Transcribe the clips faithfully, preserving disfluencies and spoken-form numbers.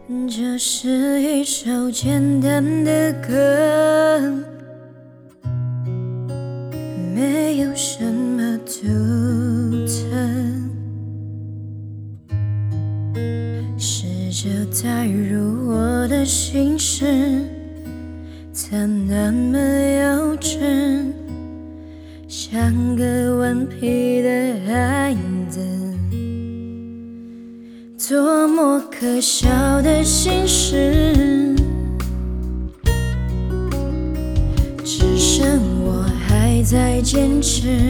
这是一首简单的歌，没有什么独特，试着带入我的心事，它那么幼稚，像个顽皮的孩子，多么可笑的心事，只剩我还在坚持。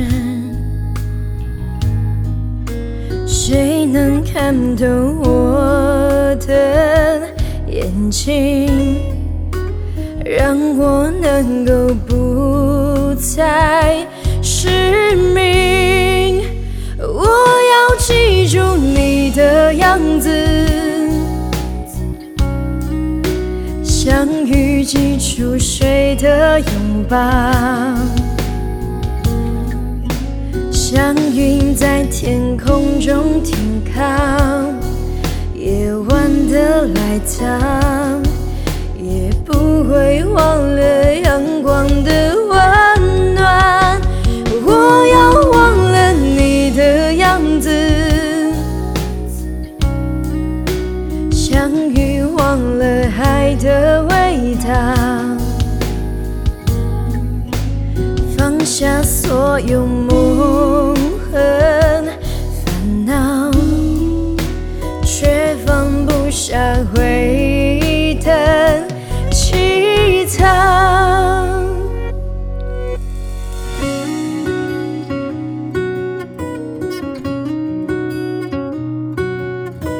谁能看懂我的眼睛，让我能够不再失明？我要记住你的样子，像雨季出水的拥抱，像云在天空中停靠，夜晚的来到，也不会忘了阳光的温暖。我要忘了你的样子，像鱼忘了海的味道，放下所有梦和烦恼，却放不下回忆。